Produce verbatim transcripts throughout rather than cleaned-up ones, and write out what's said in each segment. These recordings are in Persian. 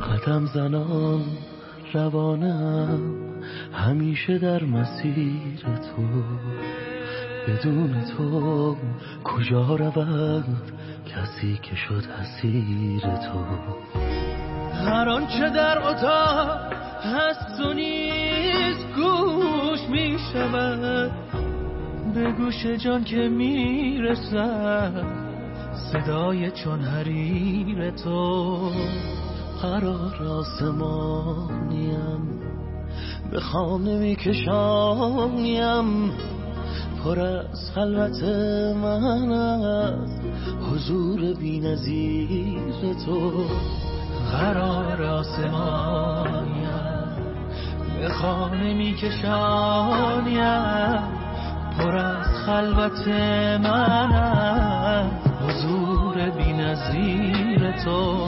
قدم زنان روانم همیشه در مسیر تو، بدون تو کجا رود کسی که شد اسیر تو. هر آنچه در اتاق هست و نیست گوش می شود، به گوش جان که می رسد صدای چون حریر تو. قرار آسمانیم به خانه می کشانیم، پر از خلوت من است حضور بی نظیر تو. قرار آسمانیم به خانه می کشانیم، پر از خلوت من است حضور بی نظیر تو.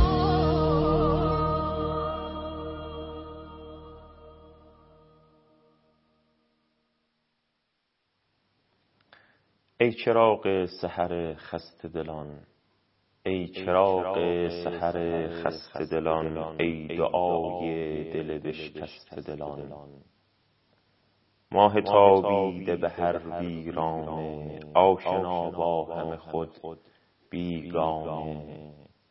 ای چراغ سحر خسته دلان، ای چراغ سحر خسته دلان، ای دعای دل بشکسته دلان. ماه تابیده به هر ویرانه، آشنا با همه خود بیگانه.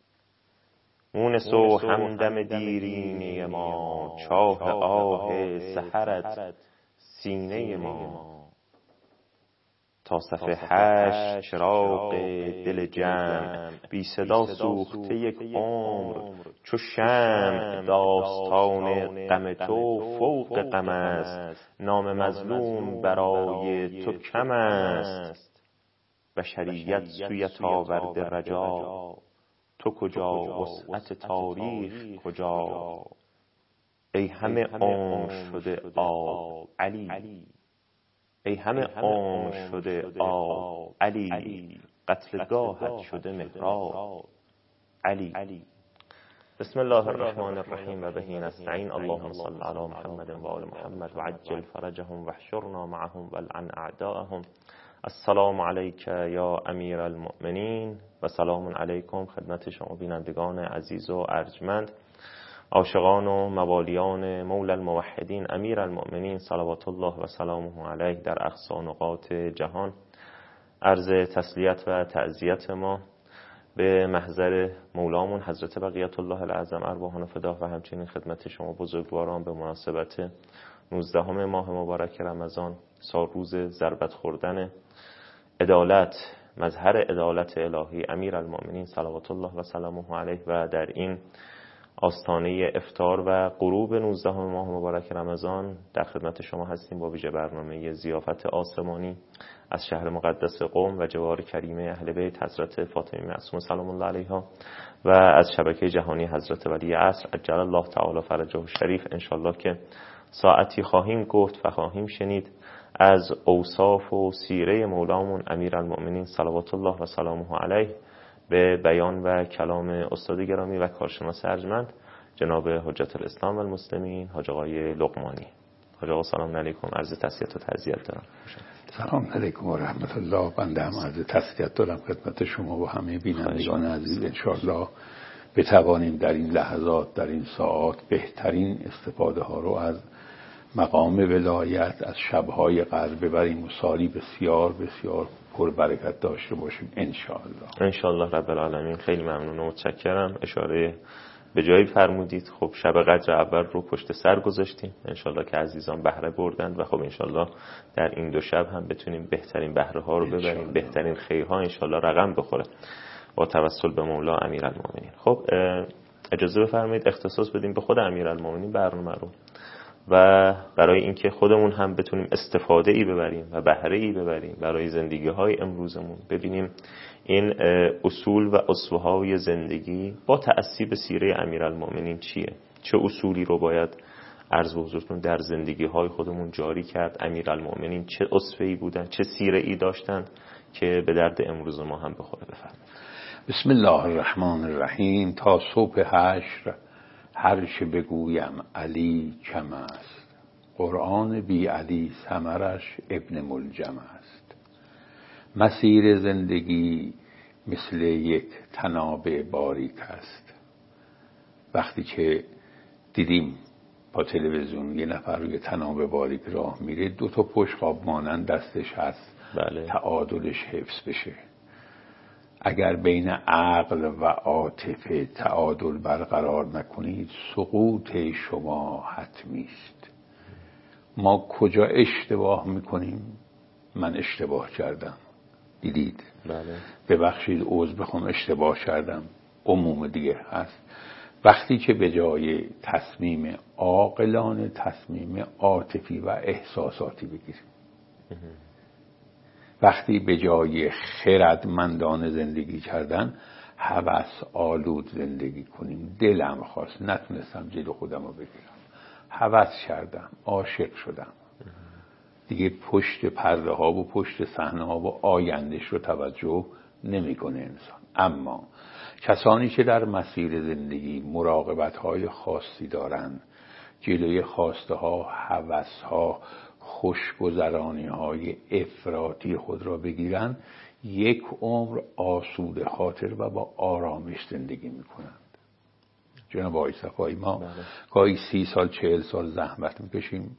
مونس و همدم دیرینه ما، چاه آه سحرت سینه ما. تا صف هشت چراغ دل جمع، بی صدا سوخته یک عمر چو شمع. داستان غم تو فوق غم است، نام مظلوم برای تو کم است. بشریت سویت آورده رجا، تو کجا وسعت تاریخ کجا. ای همه عمر شده آب علی، ای همه عمر شده آب علی. قتلگاهت شده محراب علی. بسم الله الرحمن الرحیم و بهی نستعین. اللهم صل علی محمد و آل محمد و عجل فرجهم و احشرنا معهم والعن اعداءهم. السلام علیک یا امیر المؤمنین و سلام علیکم خدمت شما بینندگان عزیز و ارجمند، عاشقان و موالیان مولا الموحدین امیر المؤمنین صلوات الله و سلامه علیه در اقصی نقاط جهان. عرض تسلیت و تعزیت ما به محضر مولامون حضرت بقیت الله العظم ارواحان فداه و همچنین خدمت شما بزرگواران به مناسبت نوزدهم ماه مبارک رمضان، سالروز ضربت خوردن عدالت، مظهر عدالت الهی امیر المؤمنین صلوات الله و سلامه علیه. و در این آستانه افطار و غروب نوزدهم ماه مبارک رمضان در خدمت شما هستیم با ویژه برنامه ضیافت آسمانی از شهر مقدس قم و جوار کریمه اهل بیت حضرت فاطمه معصومه سلام الله علیها و از شبکه جهانی حضرت ولی عصر عجل الله تعالی فرجه الشریف. انشالله که ساعتی خواهیم گفت و خواهیم شنید از اوصاف و سیره مولامون امیر المؤمنین صلوات الله و سلامه علیه به بیان و کلام استاد گرامی و کارشناس ارجمند جناب حجت الاسلام و المسلمین حاج آقای لقمانی. حاج آقا سلام علیکم، عرض تسلیت و تعزیت دارم. سلام علیکم و رحمت الله. بنده هم عرض تسلیت دارم خدمت شما و همه بینندگان عزیز. انشاءالله بتوانیم در این لحظات، در این ساعات بهترین استفاده ها رو از مقام ولایت، از شبهای قدر ببریم و سالی بسیار بسیار پر برکت داشته باشیم انشاءالله. انشاءالله رب العالمین. خیلی ممنون و متشکرم. اشاره به جایی فرمودید. خب شب قدر اول رو پشت سر گذاشتیم، انشاءالله که عزیزان بهره بردند و خب انشاءالله در این دو شب هم بتونیم بهترین بهره ها رو ببریم، بهترین خیرها انشاءالله رقم بخوره با توسل به مولا امیرالمومنین. خب اجازه بفرمایید اختصاص بدیم به خود امیرالمومنین برنامه رو و برای اینکه خودمون هم بتونیم استفاده ای ببریم و بهره ای ببریم برای زندگی های امروزمون، ببینیم این اصول و اسوه های زندگی با تأسی به سیره امیرالمومنین چیه، چه اصولی رو باید عرض به حضورتون در زندگی های خودمون جاری کرد. امیرالمومنین چه اسوه ای بودن، چه سیره ای داشتن که به درد امروز ما هم بخوره. بفرمایید. بسم الله الرحمن الرحیم. تا صبح حشر هر چه بگویم علی کم است، قرآن بی علی ثمرش ابن ملجم است. مسیر زندگی مثل یک طناب باریک است، وقتی که دیدیم با تلویزیون یه نفر روی طناب باریک راه میره، دو تا بشقاب مانند دستش هست، بله. تعادلش حفظ بشه. اگر بین عقل و عاطفه تعادل برقرار نکنید سقوط شما حتمی است. ما کجا اشتباه میکنیم؟ من اشتباه کردم، دیدید؟ بله. ببخشید عذر بخوام اشتباه کردم، عموم دیگه هست. وقتی که به جای تصمیم عاقلانه تصمیم عاطفی و احساساتی بگیریم، وقتی به جای خردمندانه زندگی کردن هوس آلود زندگی کنیم، دلم خواست نتونستم جلو خودم رو بگیرم، هوس کردم، عاشق شدم، دیگه پشت پرده ها و پشت صحنه ها و آیندهش رو توجه نمیکنه انسان. اما کسانی که در مسیر زندگی مراقبت های خاصی دارن، جلوی خواسته ها، هوس ها، خوشگذرانی های افراطی خود را بگیرن، یک عمر آسوده خاطر و با آرامش زندگی میکنند. جناب آقای صفایی، ما گاهی سی سال چهل سال زحمت میکشیم،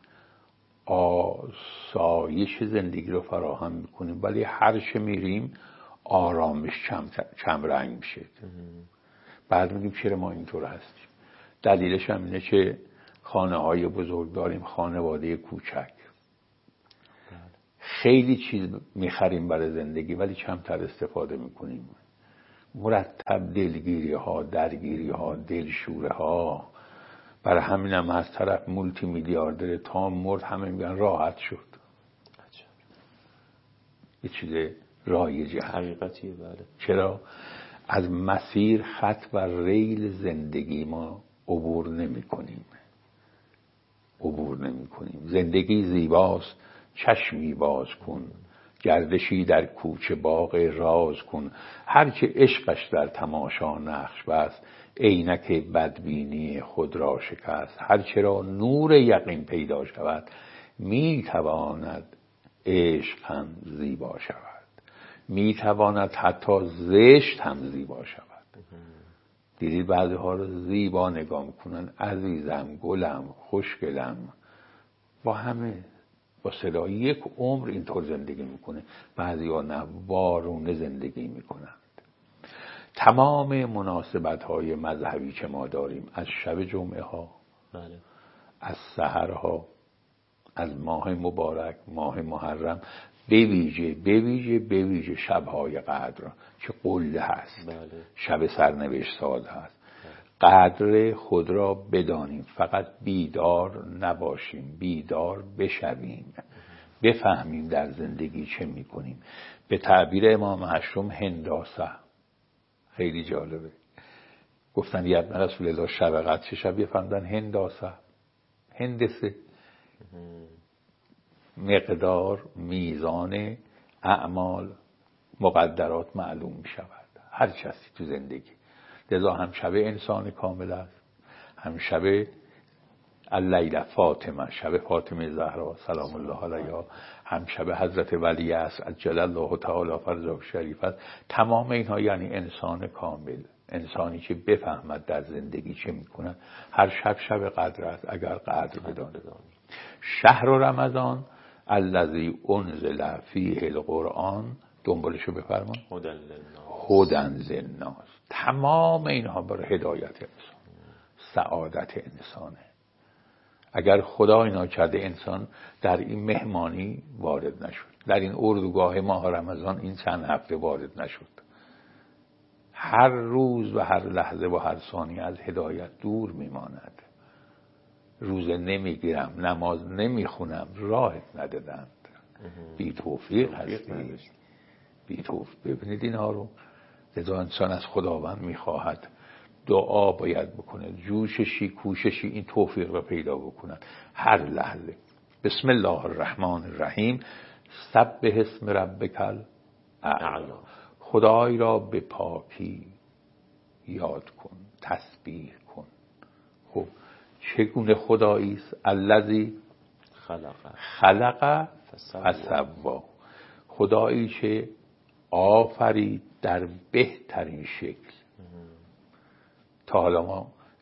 آسایش زندگی رو فراهم میکنیم، ولی هر چه میریم آرامش کم, کم رنگ میشه. بعد میگیم چرا ما اینطور هستیم؟ دلیلش هم اینه که خانه های بزرگ داریم، خانواده کوچک، خیلی چیز میخریم برای زندگی ولی کمتر استفاده میکنیم. مرتب دلگیری ها، درگیری ها، دلشوره ها. برای همین هم از طرف مولتی میلیاردر تا مرد همه میگن راحت شد. یه چیز رایجه، حقیقتیه. بله. چرا؟ از مسیر خط و ریل زندگی ما عبور نمی کنیم عبور نمی کنیم. زندگی زیباست، چشمی باز کن، گردشی در کوچه باغ راز کن، هرچه عشقش در تماشا نقش بست، عینک بدبینی خود را شکست. هرچه را نور یقین پیدا شود، می تواند عشق هم زیبا شود، می تواند حتی زشت هم زیبا شود. دیدید بعضی ها رو زیبا نگاه میکنن، عزیزم، گلم، خوشگلم، با همه با صدای یک عمر اینطور زندگی میکنه. بعضی ها نه، وارونه زندگی میکنند. تمام مناسبت های مذهبی که ما داریم، از شب جمعه ها، بله. از سحرها، از ماه مبارک، ماه محرم، بویژه بویژه بویژه شبهای قدر که قله هست، بله. شب سرنوشت ساز هست. بله. قدر خود را بدانیم، فقط بیدار نباشیم، بیدار بشویم، بفهمیم در زندگی چه میکنیم. به تعبیر امام هشتم هنداسه، خیلی جالبه، گفتن یادم رسول الله شب قدر چه شبیه؟ فهمدن هنداسه، هندسه، مقدار، میزان اعمال، مقدرات معلوم می شود هر کسی تو زندگی. لذا هم شب انسان کامل است، هم شب اللیله فاطمه، شب فاطمه زهرا سلام الله علیها، هم شب حضرت ولی است عجل الله تعالی فرجه شریف است. تمام اینها یعنی انسان کامل، انسانی که بفهمد در زندگی چه میکنه. هر شب شب قدر است اگر قدر بداند. شهر رمضان الذی انزل فیه القرآن، دنبالشو بفرمان، هدی للناس. تمام اینها برای هدایت انسان، سعادت انسانه. اگر خدا اینا کرده انسان در این مهمانی وارد نشد، در این اردوگاه ماه رمضان این چند هفته وارد نشد، هر روز و هر لحظه و هر ثانیه از هدایت دور میماند. روزه نمیگیرم، نماز نمیخونم، راهت ندادند، بی توفیق هستی، بی توفیق. ببینید اینها رو. لذا انسان از خداوند میخواهد دعا باید بکنه، جوششی کوششی این توفیق رو پیدا بکنن هر لحظه. بسم الله الرحمن الرحیم، سبح اسم ربک الاعلی. خدای را به پاکی یاد کن، تسبیح کن. خب چگونه خدایی است؟ الذی خلق خلق فسوا، خدایی که آفرید در بهترین شکل. تا حالا ما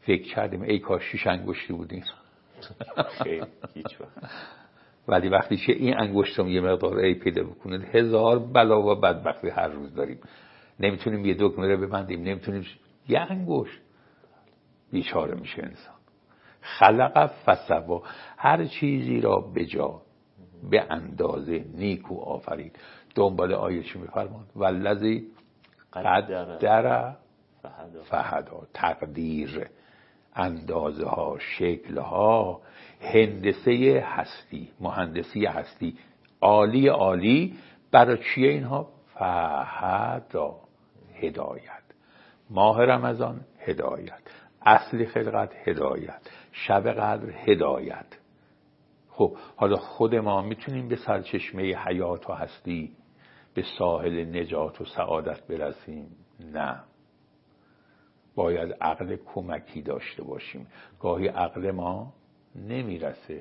فکر کردیم ای کاش شیش انگشتی بودیم. خیلی هیچ وقت. ولی وقتی که این انگشتم یه مقدار ای پیدا بکنه، هزار بلا و بدبختی هر روز داریم. نمیتونیم یه دکمه رو ببندیم، نمیتونیم یه انگشت. بیچاره میشه انسان. خلق فسوا، هر چیزی را به جا به اندازه نیکو آفرید. دنبال آیه چی میفرماد؟ والذی قدر فهدا، تقدیر، اندازه ها، شکل ها، هندسه هستی، مهندسی هستی، عالی عالی. برای چیه اینها؟ فهدا، هدایت. ماه رمضان هدایت، اصل خلقت هدایت، شب قدر هدایت. خب حالا خود ما میتونیم به سرچشمه حیات و هستی، به ساحل نجات و سعادت برسیم؟ نه، باید عقل کمکی داشته باشیم. گاهی عقل ما نمیرسه،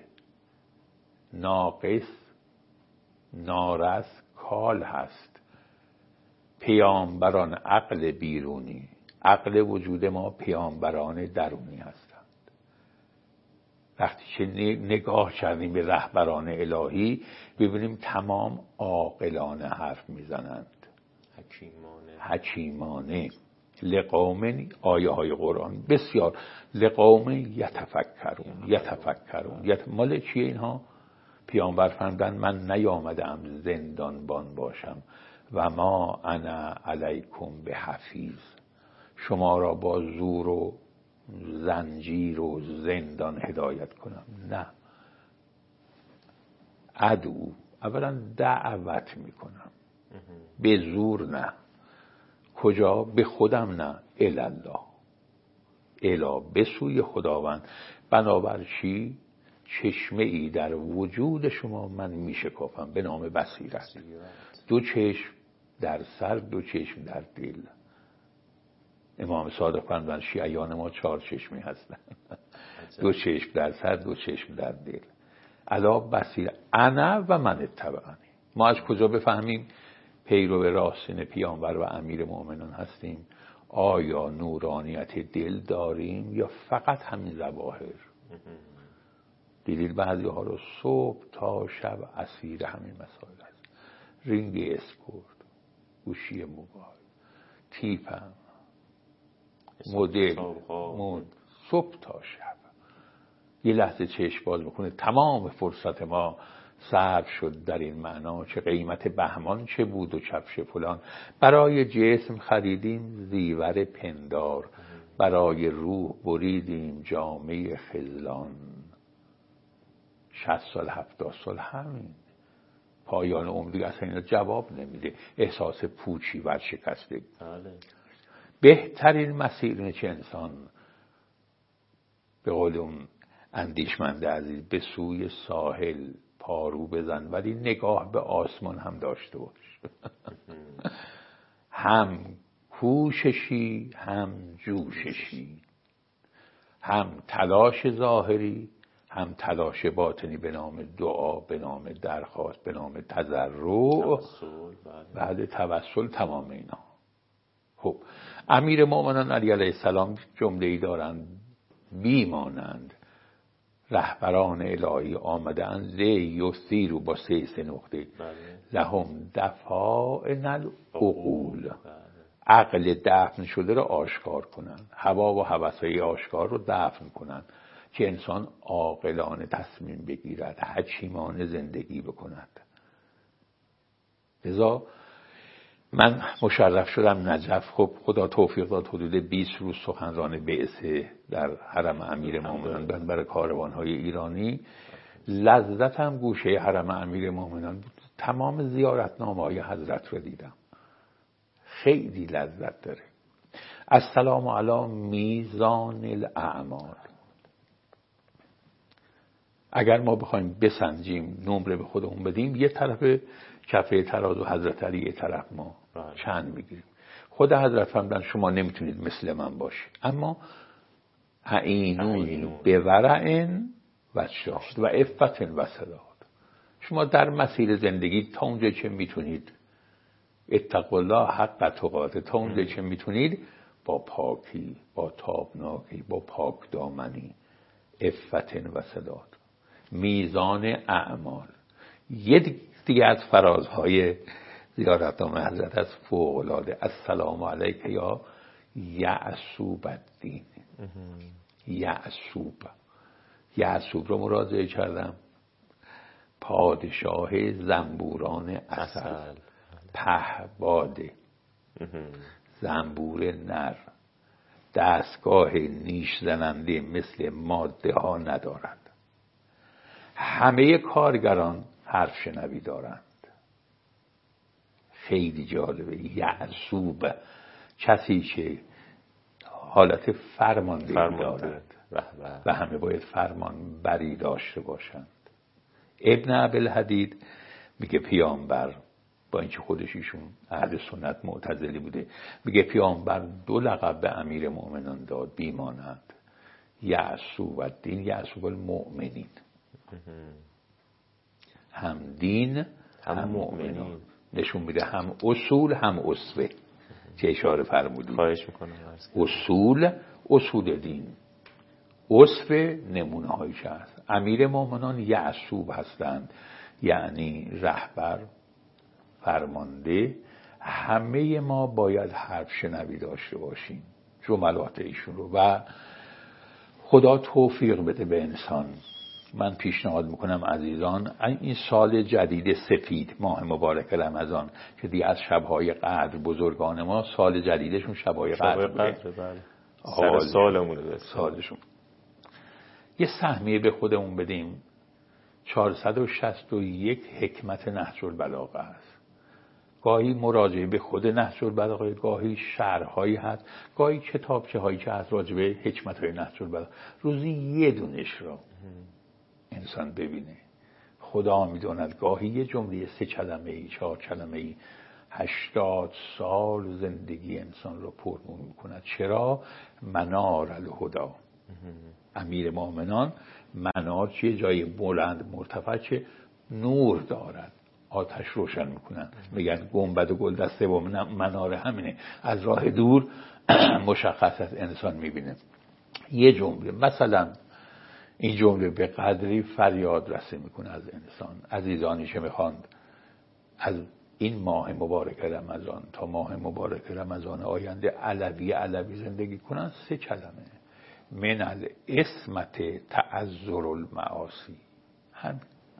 ناقص نارس کال هست. پیامبران عقل بیرونی، عقل وجود ما پیامبران درونی هستند. وقتی که نگاه کردیم به رهبران الهی، ببینیم تمام عاقلانه حرف میزنند، حکیمانه حکیمانه. لقوم، آیه های قرآن بسیار، لقوم یتفکرون یتفکرون یت... مال چیه اینها؟ پیامبر فرمودن من نیامدم زندانبان باشم و ما انا علیکم به حفیظ، شما را با زور و زنجیر و زندان هدایت کنم. نه، ادعو، اولا دعوت میکنم، به زور نه. کجا؟ به خودم نه، الالله، الا به سوی خداوند. بنابر چی؟ چشمه ای در وجود شما من میشکافم به نام بصیرت. دو چشم در سر، دو چشم در دل. امام صادق فرمودند شیعیان ما چهار چشمی هستن. دو چشم در سر، دو چشم در دل. الا بصیر انا و من اتبعنی. ما از کجا بفهمیم پیرو راستین پیامبر و امیر مؤمنان هستیم؟ آیا نورانیت دل داریم یا فقط همین ظواهر؟ دیدید بعضی ها رو صبح تا شب اسیر همین مسائل هست. رینگ اسکورت، گوشی موبایل، تیپم، مدل، مود، صبح تا شب. یه لحظه چشم باز بکنه تمام فرصت ما صرف شد در این معنا چه قیمت بهمان چه بود و کفش فلان. برای جسم خریدیم زیور پندار، برای روح بریدیم جامه خذلان. شصت سال هفتاد سال همین پایان عمری اصلا اینا جواب نمیده. احساس پوچی ورشکستگی. بهترین مسیر اینه که انسان به قول اون اندیشمند عزیز به سوی ساحل پارو بزن ولی نگاه به آسمان هم داشته باش. هم کوششی هم جوششی، هم تلاش ظاهری هم تلاش باطنی به نام دعا، به نام درخواست، به نام تضرع، بعد توسل، تمام اینا. خب امیر مومنان علی علیه السلام جمله‌ای دارند بیمانند رهبران الهی آمده اند لیثیروا با سه سه نقطه لهم دفائن العقول، عقل دفن شده رو آشکار کنن، هوا و هوس‌های آشکار رو دفن کنن که انسان عاقلانه تصمیم بگیرد، حکیمانه زندگی بکند. لذا من مشرف شدم نجف. خب خدا توفیق داد حدود بیست روز سخنران بعثه در حرم امیر مومنان بن برای کاروان‌های ایرانی. لذتم گوشه حرم امیر مومنان بود. تمام زیارتنامه‌های حضرت رو دیدم. خیلی لذت داره. السلام علی میزان الاعمال. اگر ما بخوایم بسنجیم، نمره به خودمون بدیم، یه طرف کفه ترازو حضرت علی، یه طرف ما چند میگیریم. خود حضرت فرمودن شما نمیتونید مثل من باشید، اما اعینون به ورعن و شهد و عفت و صداقت. شما در مسیر زندگی تا اونجا که میتونید اتقوا الله حق تقاته، تا اونجا که میتونید با پاکی، با تابناکی، با پاک دامنی، عفتن و صدات، میزان اعمال. یه دیگه از فرازهای زیارتنامه حضرت از فوق العاده، السلام علیک یا یعصوب الدین. یعصوب یعصوب رو مراجعه کردم، پادشاه زنبوران عسل، پهباده، زنبور نر، دستگاه نیش زننده مثل ماده ها ندارد. همه کارگران حرف شنوی دارند. خیلی جالبه. یعصوب، کسی که حالت فرماندهی دارد و همه باید فرمان بری داشته باشند. ابن ابوالحدید میگه پیامبر، با اینکه خودش ایشون اهل سنت معتزلی بوده، میگه پیامبر دو لقب به امیر مؤمنان داد بیمانند، یعصوب الدین، یعصوب المؤمنین، هم دین هم مؤمنین. نشون میده هم اصول هم اسوه که اشاره فرمودید. خواهش میکنم. اصول اصول دین، اسوه نمونه هایی که هست. امیر مؤمنان یعصوب هستند، یعنی رهبر، فرمانده. همه ما باید حرف شنوی داشته باشیم جملات ایشون رو و خدا توفیق بده به انسان. من پیشنهاد میکنم عزیزان، این سال جدید سفید، ماه مبارک رمضان که دیگه از شبهای قدر بزرگان ما سال جدیدشون شبهای قدر بوده، سر سالمون سالشون، یه سهمیه به خودمون بدیم. چهارصد و شصت و یک حکمت نهج البلاغه است. گاهی مراجعه به خود نهج البلاغه، گاهی شرح‌هایی هست، گاهی کتابچه هایی که از راجع به حکمت‌های نهج البلاغه. روزی یه دونش رو انسان ببینه. خدا میدوند گاهی یه جمله سه کلمه ای، چهار کلمه ای، هشتاد سال زندگی انسان رو پرنور میکند. چرا؟ منار الهدا. امیر مؤمنان منار چیه؟ جای بلند مرتفع که نور دارد، آتش روشن میکنن. میگن گنبد و گل دسته و منار همینه، از راه دور مشخص از انسان میبینه. یه جمله مثلا این جمله به قدری فریاد رسه میکنه از انسان. عزیزانی که میخواند از این ماه مبارک رمضان تا ماه مبارک رمضان آینده علوی علوی زندگی کنن، سه کلمه: من العصمت تعذر المعاصی. هم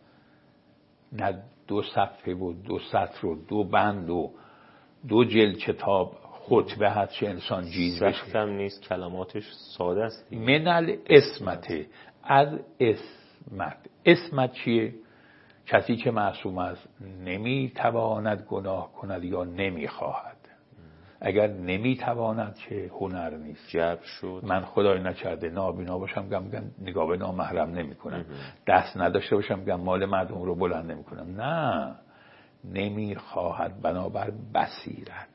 نه دو صفحه و دو سطر و دو بند و دو جلد کتاب خطبه هست که انسان جیز بشه. سختم نیست، کلماتش ساده است. من العصمت، از اسمت. اسمت چیه؟ کسی که معصوم است نمیتواند گناه کند یا نمیخواهد. اگر نمیتواند که هنر نیست. جبر شد. من خدای نکرده نابینا باشم گم گم نگاه به نامحرم نمیکنم، دست نداشته باشم گم مال مردم رو بلند نمیکنم. نه، نمیخواهد بنابر بصیرت.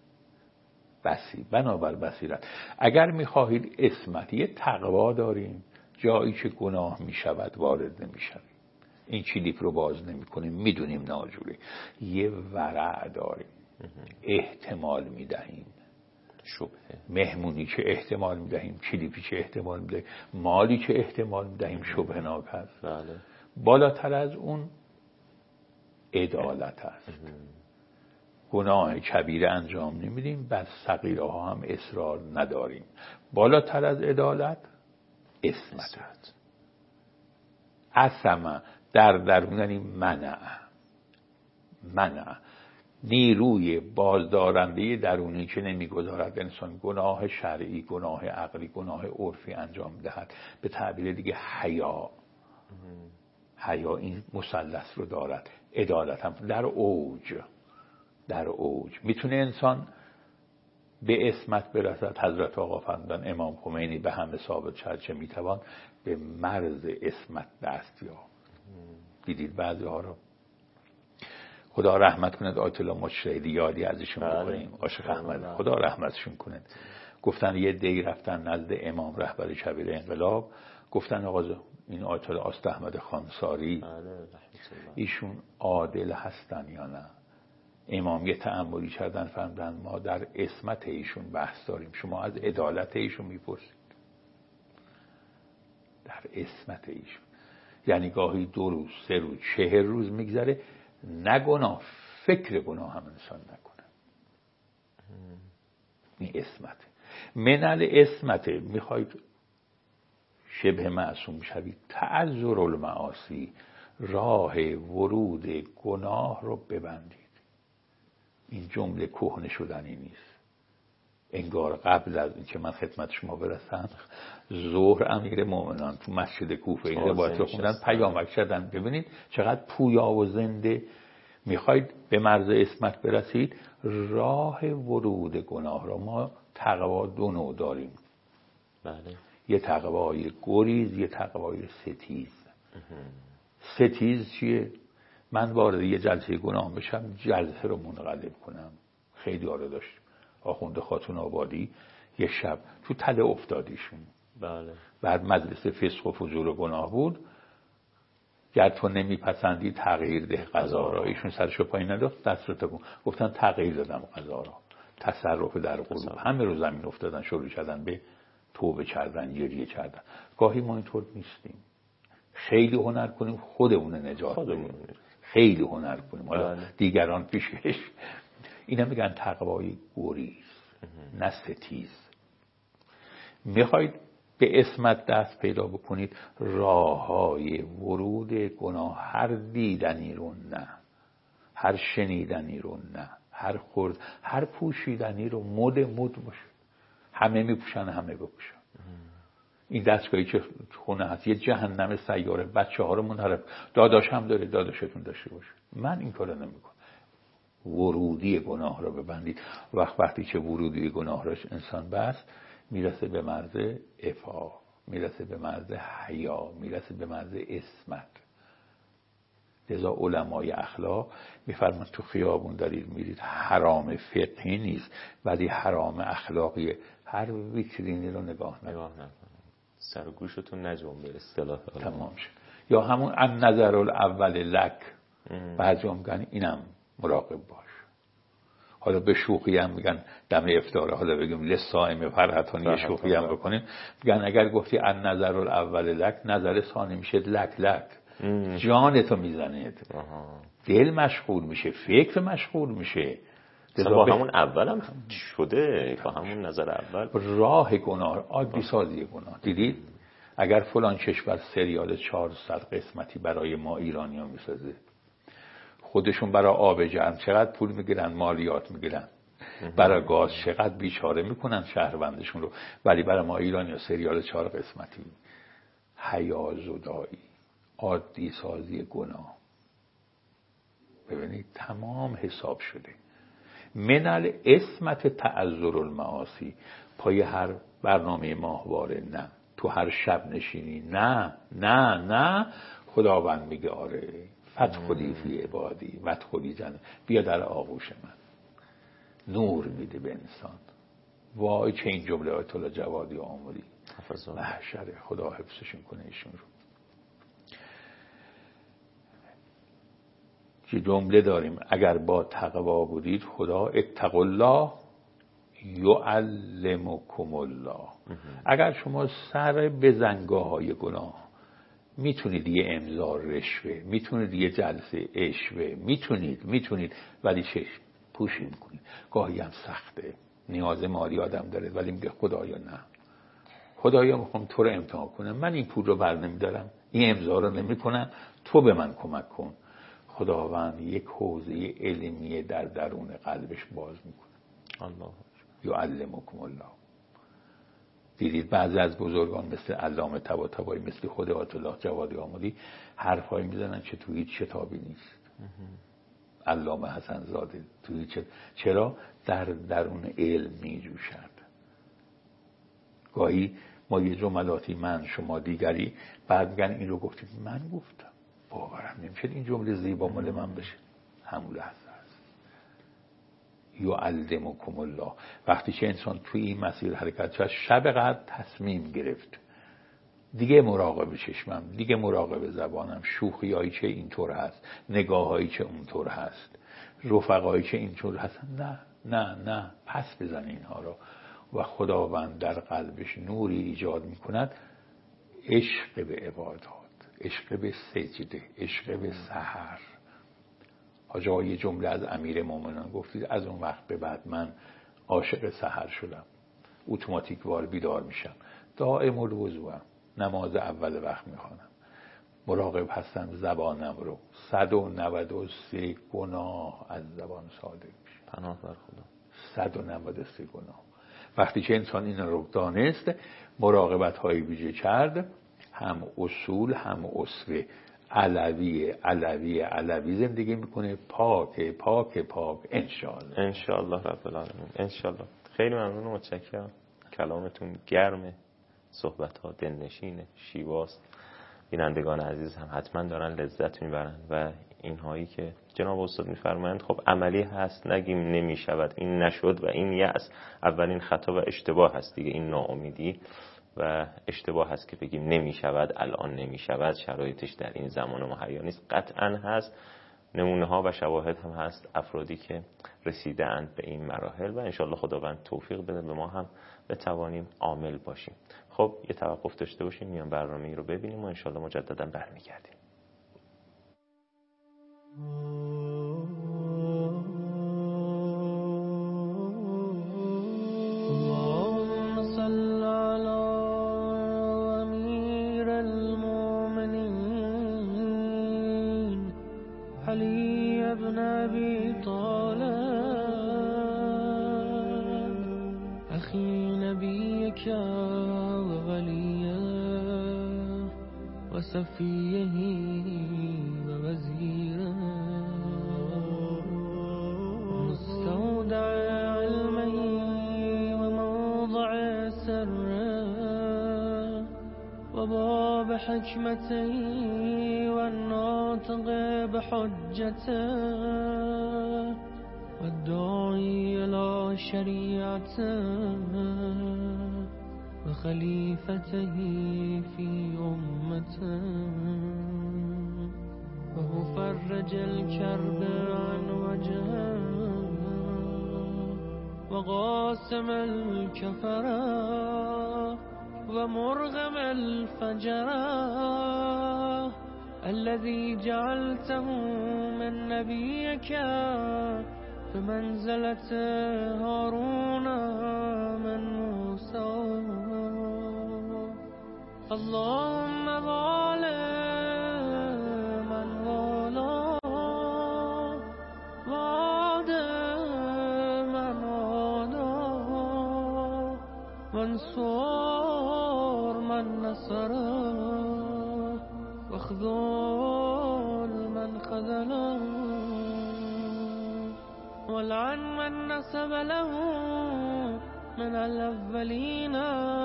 بسی بنابر بصیرت. اگر میخواهید اسمت، یه تقوا داریم، جایی که گناه میشود وارد نمیشویم، این کلیپ رو باز نمیکنیم، میدونیم ناجوره. یه ورع داریم، احتمال میدهیم، شبهه، مهمونی که احتمال میدهیم، کلیپی که احتمال میدهیم، مالی که احتمال میدهیم شبهه ناک هست. بله. بالاتر از اون عدالت هست. گناه کبیره انجام نمیدیم، بس صغیره ها هم اصرار نداریم. بالاتر از عدالت اسمت هست. عصمه در درون یعنی منع. منع نیروی بازدارنده درونی که نمیگذارد انسان گناه شرعی، گناه عقلی، گناه عرفی انجام دهد. به تعبیر دیگه حیا. حیا این مثلث رو دارد. عدالت هم در اوج، در اوج میتونه انسان به اسمت برسد. حضرت آقا فرمودن، امام خمینی به همه ثابت شد چه میتوان به مرز اسمت دست یافت. دیدید بعضی ها رو خدا رحمت کنه، آیت الله مجتهدی یادی ازشون بکنیم، عاشق احمد، خدا رحمتشون کنه. گفتن یه دی رفتن نزد امام رهبر کبیر انقلاب، گفتن آقا این آیت الله آست احمد خانساری ایشون عادل هستن یا نه؟ امام یه تأملی کردن فرمودن ما در عصمت ایشون بحث داریم، شما از عدالت ایشون میپرسید. در عصمت ایشون یعنی گاهی دو روز سه روز چهر روز میگذره نه گناه، فکر گناه هم انسان نکنه. این عصمت. منال عصمت میخواید شبه معصوم شوید، تعذر المعاصی، راه ورود گناه رو ببندید. این جمله کهنه شدنی نیست. انگار قبل از اینکه من خدمت شما برسم ظهر امیر مومنان تو مسجد کوفه این روایت رو خوندن، پیامک شدن. ببینید چقدر پویا و زنده. میخواید به مرز عصمت برسید، راه ورود گناه رو، ما تقوا دو نوع داریم. بله. یه تقوای گریز، یه تقوای ستیز. ستیز چیه؟ من وارد یه جلسه گناه بشم، جلسه رو منقلب کنم. خیلی آره داشت آخونده خاتون آبادی یه شب تو تله افتادیشون. بله. بعد مجلس فسق و فجور و گناه بود، گر تو نمیپسندی تغییر ده قضا را. ایشون سرشو پایین نداخت، دست رو تکون، گفتن تغییر دادم قضا را. تصرف در قلوب. همه رو زمین افتادن، شروع کردن به توبه کردن، گریه کردن. گاهی ما اینطور نیستیم. خیلی هنر کنیم خودمون نجات بدیم، خیلی هنر کنیم حالا دیگران پیشش. اینا میگن تقوای گریز نه ستیز. میخواید به عصمت دست پیدا بکنید، راههای ورود گناه، هر دیدنی رو نه، هر شنیدنی رو نه، هر خورد، هر پوشیدنی رو مد مد باشه. همه میپوشن همه بپوشن. این دستگاهی که خونه هست یه جهنم سیاره، بچه ها رو منحرف، داداش هم داره، داداشتون داشته باشه. من این کارو نمیکنم. ورودی گناه رو ببندید. وقت وقتی که ورودی گناه رو انسان بست، میرسه به مرز عفا، میرسه به مرز حیا، میرسه به مرز عصمت. لذا علمای اخلاق میفرمان تو خیابون دارید میرید، حرام فقهی نیست ولی حرام اخلاقی. هر ویترینی رو نگاه نگاه نکنید، سر و گوشتون نجنبه، اصطلاح تمام شد. یا همون ان نظر الاول لک، بعضی هم میگن اینم مراقب باش. حالا به شوخی هم میگن دم افطاره، حالا بگیم لسائم فرحتون یه شوخی هم بکنیم، میگن اگر گفتی ان نظر الاول لک، نظر ثانی میشه لک لک. جانتو میزنه، دل مشغول میشه، فکر مشغول میشه. با همون اول هم شده، با همون نظر اول راه گناه، عادی سازی گناه. دیدید اگر فلان کشور سریال چهارصد قسمتی برای ما ایرانی ها میسازه، خودشون برای آب جرم چقدر پول میگیرن، مالیات میگیرن، برای گاز چقدر بیچاره میکنن شهروندشون رو، ولی برای ما ایرانی ها سریال چهار قسمتی، حیا زدایی، عادی سازی گناه. ببینید تمام حساب شده. منال عصمت تعذر المعاصی، پای هر برنامه ماهواره نه، تو هر شب نشینی نه نه نه. خداوند میگه آره فتخلی فی عبادی وادخلی جنت، بیا در آغوش من. نور میده به انسان. وای چه این جمله آیت الله جوادی آمری محشر، خدا حفظشون کنه ایشون رو. که جمله داریم اگر با تقوا بودید، خدا اتقوا الله یعلمکم الله. اگر شما سر به زنگاه های گناه، میتونید یه امضا رشوه، میتونید یه جلسه اشوه، میتونید میتونید ولی چشم پوشی میکنید. گاهی هم سخته، نیاز مالی آدم داره، ولی میگه خدایا نه، خدایا میخوام تو رو امتحان کنم، من این پول رو بر نمیدارم، این امضا رو نمیکنم، تو به من کمک کن. خداوند یک حوزه علمی در درون قلبش باز میکنه. الله یعلمکم الله. دیدید بعضی از بزرگان مثل علامه طباطبایی، مثل خود آیت الله جوادی آمدی، حرفایی میزنن که توی هیچ کتابی نیست. علامه حسن زاده توی چه... چرا در درون علم میجوشد. گاهی ما یه جملاتی من شما دیگری، بعد میگن این رو گفتید، من گفتم، باورم نمیشه این جمله زیبا مال من بشه. همون لحظه است. یعلمکم الله. وقتی که انسان توی این مسیر حرکت شد، شب قدر تصمیم گرفت دیگه مراقب چشمم، دیگه مراقب زبانم، شوخی هایی که اینطور هست، نگاه هایی که اونطور هست، رفقایی که اینطور هستن نه نه نه پس بزن اینها رو. و خداوند در قلبش نوری ایجاد میکند، عشق به عبادات، عشق به سجده، عشق به سحر. حاج آقا یه جمله از امیر مومنان گفتید، از اون وقت به بعد من عاشق سحر شدم، اتوماتیک وار بیدار میشم، دائم الوضوءم، نماز اول وقت میخوانم، مراقب هستم زبانم رو، صد و نود و سه گناه از زبان صادر میشه. پناه بر خدا. صد و نود و سه گناه. وقتی که انسان این رو دانست، مراقبت های ویژه کرد، هم اصول هم اسوه، علوی علوی علوی زندگی میکنه، پاک پاک پاک انشاءالله. انشاءالله رب العالمین انشاءالله. خیلی ممنون و متشکرم. کلامتون گرمه، صحبت ها دلنشینه، شیواست. بینندگان عزیز هم حتما دارن لذت میبرن و این هایی که جناب استاد میفرمایند خب عملی هست، نگیم نمیشود، این نشد و این یأس اولین خطا و اشتباه هست دیگه، این ناامیدی و اشتباه هست که بگیم نمیشود، الان نمیشود، شرایطش در این زمان مهیا نیست. قطعا هست، نمونه ها و شواهد هم هست، افرادی که رسیده اند به این مراحل و انشالله خداوند توفیق بده به ما هم بتوانیم عامل باشیم. خب یه توقف داشته باشیم، میان برنامه ای رو ببینیم و انشالله مجددا برمیگردیم. وصفيه ووزيره مستودع علمه وموضع سره وباب حكمته والناطق بحجته والداعي إلى شريعته وخليفته في أمته ومفرج الكرب عن وجهه وقاسم الكفرة ومرغم الفجرة الذي جعلته من نبيك بمنزلة هارون من موسى اللهم ظالم من والاه وعادل من عاداه وانصر من نصره واخذل من خذله والعن من نسب له من الأولين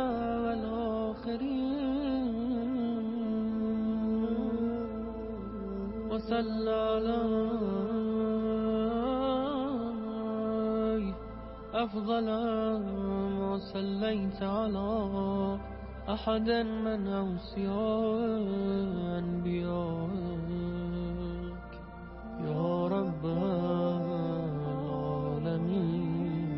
والآخرين وصلى عليه أفضل ما صليت على أحد من أوصياء أنبيائك يا رب العالمين.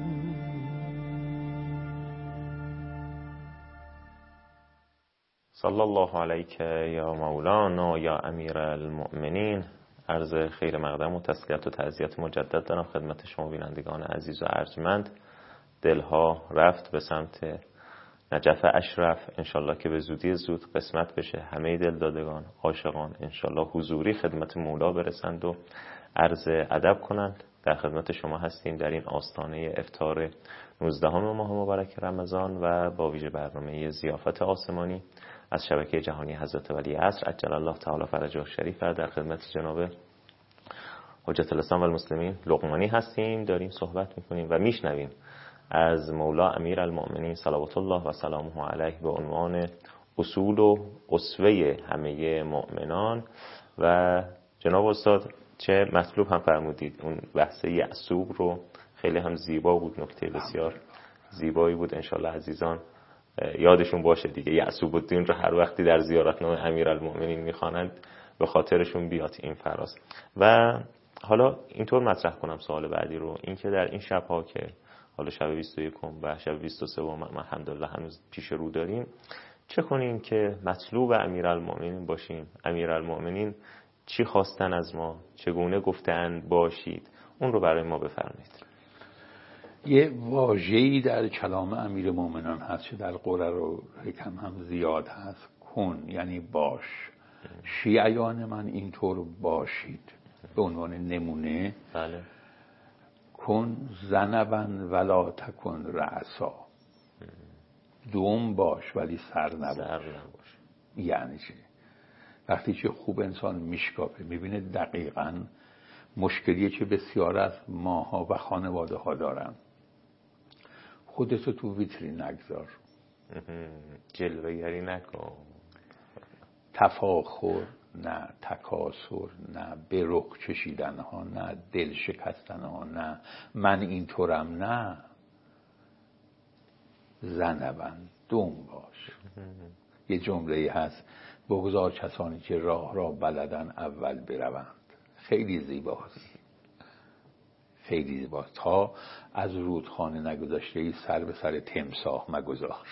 صلی الله علیک یا مولانا یا امیر المؤمنین. عرض خیر مقدم و تسلیت و تعزیت مجدد دارم خدمت شما بینندگان عزیز و ارجمند. دلها رفت به سمت نجف اشرف، انشالله که به زودی زود قسمت بشه همه دلدادگان عاشقان انشالله حضوری خدمت مولا برسند و عرض ادب کنند. در خدمت شما هستیم در این آستانه افطار نوزدهم ماه مبارک رمضان و با ویژه برنامه ضیافت آسمانی از شبکه جهانی حضرت ولی عصر عجل الله تعالی فرجه الشریف در خدمت جناب حجت الاسلام و المسلمین لقمانی هستیم. داریم صحبت میکنیم و میشنویم از مولا امیر المؤمنین صلوات الله و سلامه علیه به عنوان اصول و اسوه همه مؤمنان. و جناب استاد چه مطلوب هم فرمودید، اون بحث یعصوب رو خیلی هم زیبا بود، نکته بسیار زیبایی بود. انشالله عزیزان یادشون باشه دیگه، یعصوب الدین رو هر وقتی در زیارتنامه امیرالمؤمنین میخوانند به خاطرشون بیاد این فراز. و حالا اینطور مطرح کنم سوال بعدی رو، این که در این شب‌ها که حالا شب بیست و یکم و شب بیست و سوم ما الحمدلله هنوز پیش رو داریم، چه کنیم که مطلوب امیرالمؤمنین باشیم؟ امیرالمؤمنین چی خواستن از ما؟ چگونه گفتند باشید؟ اون رو برای ما بفرمایید. یه واژه‌ای در کلام امیر مومنان هست که در قرآن رو حکم هم زیاد هست، کن، یعنی باش. شیعیان من اینطور باشید. به عنوان نمونه بله. کن زنبن ولا تکن رأسا، دوم باش ولی سر نباش. سر نباش یعنی چی؟ وقتی که خوب انسان میشکافه میبینه دقیقاً مشکلیه که بسیار از ماها و خانواده ها دارن. خودتو تو ویترین نگذار، جلوه‌گری نکن، تفاخر نه، تکاسر نه، به رخ کشیدن ها نه، دل شکستن ها نه، من اینطورم نه. زنبن، دوم باش. یه جمله هست بگذار کسانی که راه را بلدن اول بروند. خیلی زیباست، خیلی زیباست. تا از رودخانه نگذاشته ای سر به سر تمساح مگذار.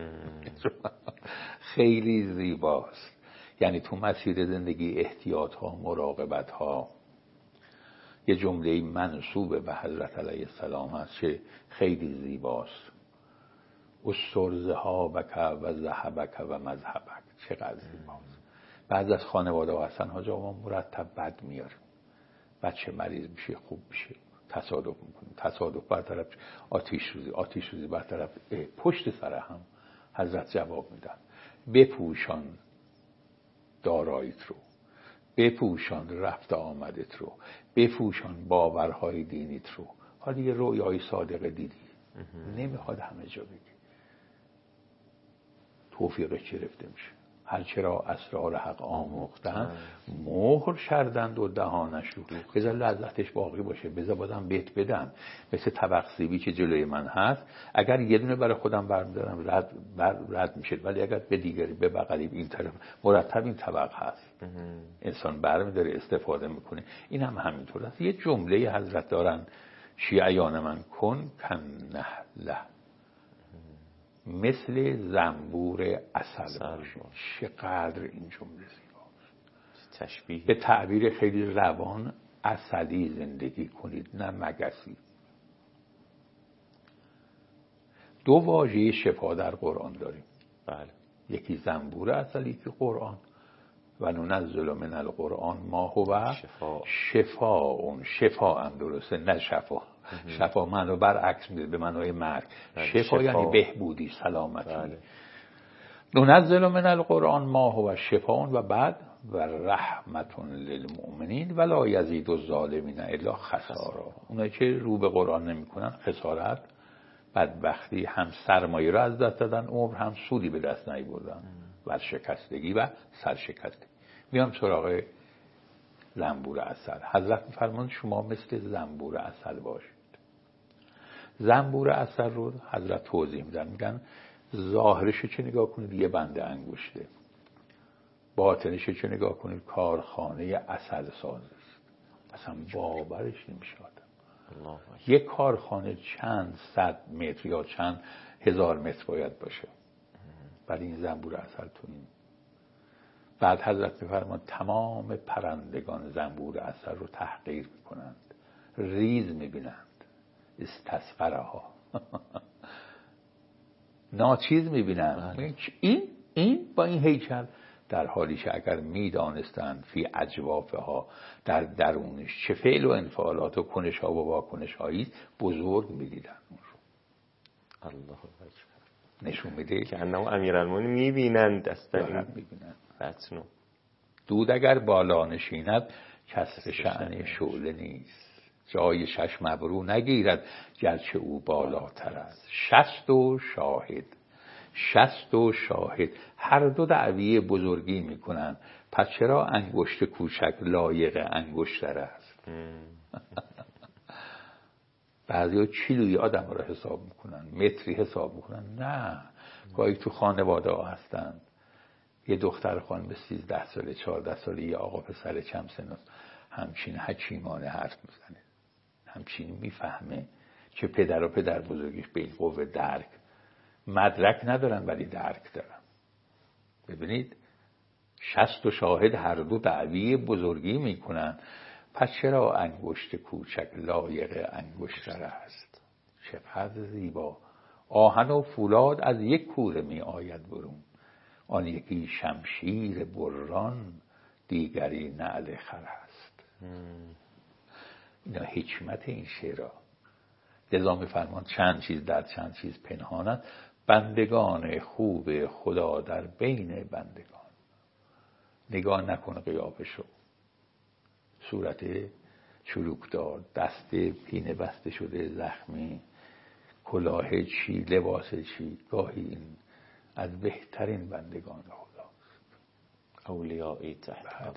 خیلی زیباست. یعنی تو مسیر زندگی احتیاط ها، مراقبت ها. یه جمله منسوب به حضرت علیه السلام هست که خیلی زیباست. استر ذهابک و ذهبک و مذهبک. چقدر زیباست. بعض از خانواده ها هستن حاج آقا مرتب بد میاریم، بچه مریض میشه خوب میشه، تصادف میکنیم، تصادف برطرف، آتیش سوزی آتیش سوزی برطرف. پشت سر هم حضرت جواب میدن بپوشان داراییت رو، بپوشان رفت آمدت رو، بپوشان باورهای دینیت رو. حالا یه رویای صادقه دیدی، نمیخواد همه جا بگی، توفیقش گرفته میشه. هر چرا اسرار حق آموختن مهر شردند و دهانش رو، بذار لذتش باقی باشه، بذار بازم بهت بدم. مثل طبق سیبی که جلوی من هست، اگر یه دونه برای خودم برمیدارم رد, بر رد میشه، ولی اگر به دیگری به بغلی این طرف مرتب این طبق هست، انسان برمیداره استفاده میکنه. این هم همینطور است. یه جمله حضرت دارن شیعیان من، کن کن نحله، مثل زنبور عسل باشه. چقدر این جمله زیباست. تشبیه به تعبیر خیلی روان، عسلی زندگی کنید نه مگسی. دو واژه شفا در قرآن داریم. بله. یکی زنبور عسلی که قرآن، و ننزل من القرآن ما هو شفا شفا. اون شفا هم درسته، نه شفا. شفا معنی برعکس میده، به معنای مرگ. شفا, شفا یعنی بهبودی، سلامتی. بله. ننزل من القرآن ما هو شفا و بعد و رحمت للمؤمنین ولا یزید الظالمین الا خسارا. اونایی که رو به قرآن نمیکنن خسارت، بدبختی، هم سرمایه رو از دست دادن، عمر هم سودی به دست نیاوردن، و شکستگی و سرشکستگی. میام سراغ زنبور عسل. حضرت می‌فرمایند شما مثل زنبور عسل باشید. زنبور عسل رو حضرت توضیح میدن، میگن ظاهرش رو چه نگاه کنید یه بنده انگشته، باطنش رو چه نگاه کنید کارخانه عسل ساز است. اصلا باورش نمیشه آدم. یک کارخانه چند صد متر یا چند هزار متر باید باشه برای این زنبور عسل تو این. بعد حضرت می‌فرمایند تمام پرندگان زنبور عسل رو تحقیر میکنند، ریز میبینند، استصغرها ناچیز میبینند. این این با این هیکل، در حالی که اگر میدانستند فی اجوافها، در درونش چه فعل و انفعالات و کنش ها و واکنش هایی بزرگ میدیدن. اون رو الله اکبر نشون میده که انما امیرالمومنین میبینند اصلا میبینند. بطنو دود اگر بالا نشیند کسر شأن شعله نیست، جای شش ابرو نگیرد گرچه او بالاتر است. شست و شاهد، شست و شاهد هر دو دعوی بزرگی میکنن، پس چرا انگشت کوچک لایق انگشتر است؟ بعضی ها کیلویی آدم رو حساب میکنن، متری حساب میکنن. نه، گاهی تو خانواده ها هستن، یه دختر خانم سیزده ساله چهارده ساله، یه آقا پسر کم سن همچین حکیمانه حرف میزنه، همچین میفهمه که پدر و پدر بزرگش بالقوه درک مدرک ندارن ولی درک دارن. ببینید شصت و شاهد هر دو دعوی بزرگی میکنن، پس چرا انگشت کوچک لایق انگشتر است؟ چه فرد زیبا، آهن و فولاد از یک کوره می آید برون، آن یکی شمشیر بران دیگری نعل خر است. اینا حکمت این شعرها. لذا می‌فرمان چند چیز در چند چیز پنهانند، بندگان خوب خدا در بین بندگان. نگاه نکن قیافشو، صورت چروکدار، دست پینه بسته شده زخمی، کلاه چی، لباس چی، گاهی این از بهترین بندگان خداست. اولیایی تحت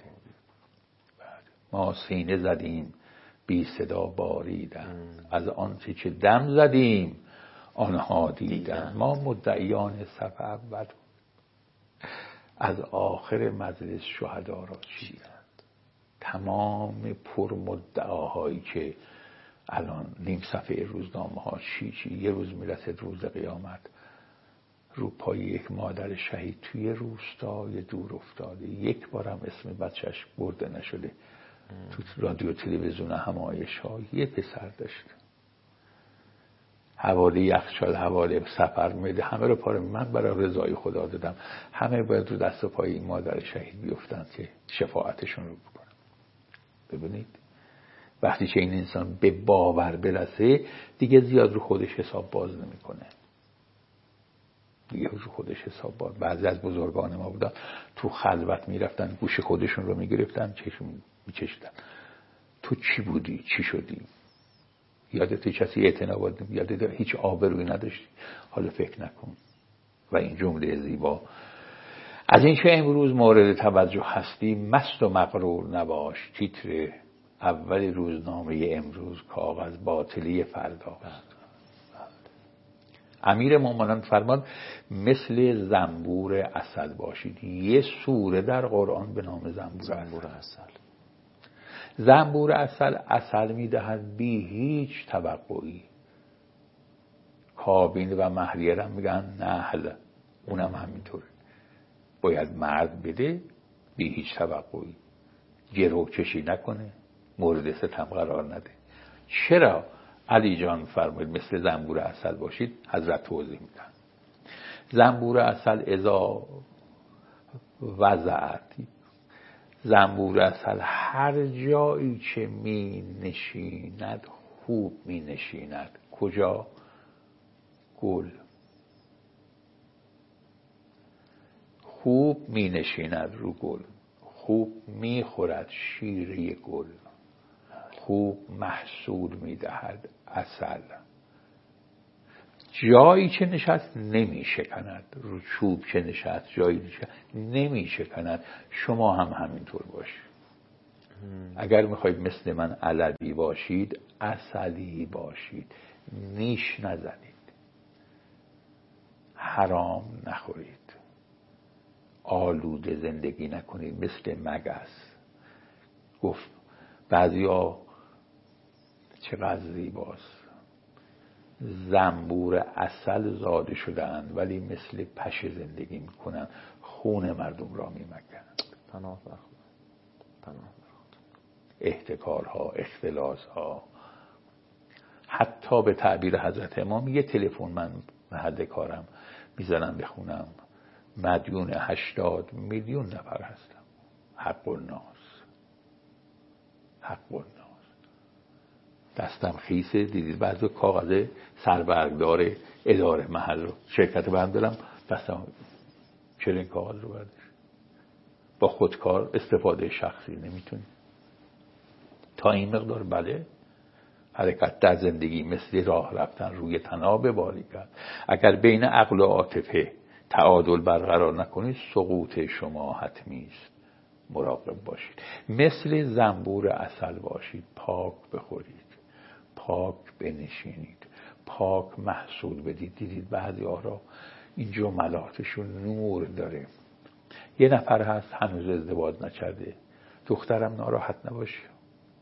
ما سینه زدیم بی صدا باریدن، از آنچه که دم زدیم آنها دیدن. ما مدعیان صف اول از آخر مجلس شهدا را چیدند. تمام پرمدعاهایی که الان نیم صفحه روزنامه ها چی چی، یه روز میرسه روز قیامت رو پای یک مادر شهید توی روستای دور افتاده، یک بارم اسم بچهش برده نشده. تو رادیو تلویزیون همایش ها یه پسر داشت، حوالی یخچال حوالی سفر میده، همه رو پاره. من برای رضای خدا دادم همه باید رو دست و پای این مادر شهید بیفتن که شفاعتشون رو بکنم. ببینید وقتی که این انسان به باور برسه دیگه زیاد رو خودش حساب باز نمیکنه، دیگه رو خودش حساب باز. بعضی از بزرگان ما بودن تو خلوت میرفتن گوش خودشون رو میگرفتن، چشم میچشتن تو چی بودی، چی شدی، یادت کسی اعتنا بود، یادت هیچ آبرویی نداشتی، حالا فکر نکن. و این جمله زیبا از این که امروز مورد توجه هستی مست و مغرور نباش، تیتر اول روزنامه امروز کاغذ باطلی فردا. امیر مومنان فرمان مثل زنبور عسل باشید. یه سوره در قرآن به نام زنبور, زنبور عسل. زنبور عسل عسل میدهد بی هیچ توقعی. کابین و مهریه هم میگن نحل، اونم همینطوره، باید مرد بده بی هیچ توقعی، گرو کشی نکنه، مورد ستم قرار نده. چرا علی جان فرمود مثل زنبور عسل باشید؟ حضرت توضیح میدن. زنبور عسل اذا وضعت، زنبور عسل هر جایی که می نشیند خوب می نشیند. کجا؟ گل. خوب می نشیند رو گل، خوب می خورد شیره گل، خوب محصول می دهد عسل. جایی که نشست نمی شکند، رو چوب که نشست جایی نشست نمی شکند. شما هم همینطور باشید. اگر میخواید مثل من علوی باشید عسلی باشید، نیش نزنید، حرام نخورید، آلوده زندگی نکنید مثل مگس. گفت بعضیا چقدر زیباست، زنبور عسل زاده شدند ولی مثل پشه زندگی میکنن، خون مردم را میمکن. پناه بر خود، پناه بر خود. احتکارها، اختلاسها، حتی به تعبیر حضرت امام یه تلفن من محل کارم میزنم بخونم، مدیون هشتاد میلیون نفر هستم، حق الناس، حق الناس. دستم خیسه، دیدید بعضی کاغذ سربرگدار اداره محل رو شرکت بند دارم، دستم چرا این کاغذ رو بردش؟ با خودکار استفاده شخصی نمیتونی تا این مقدار. بله حرکت در زندگی مثل راه رفتن روی طناب باریک. اگر بین عقل و عاطفه تعادل برقرار نکنید سقوط شما حتمی است. مراقب باشید، مثل زنبور عسل باشید، پاک بخورید، پاک بنشینید، پاک محصول بدید. دیدید بعضی ها را این جملاتشون نور داره. یه نفر هست هنوز ازدواج نکرده، دخترم ناراحت نباشه،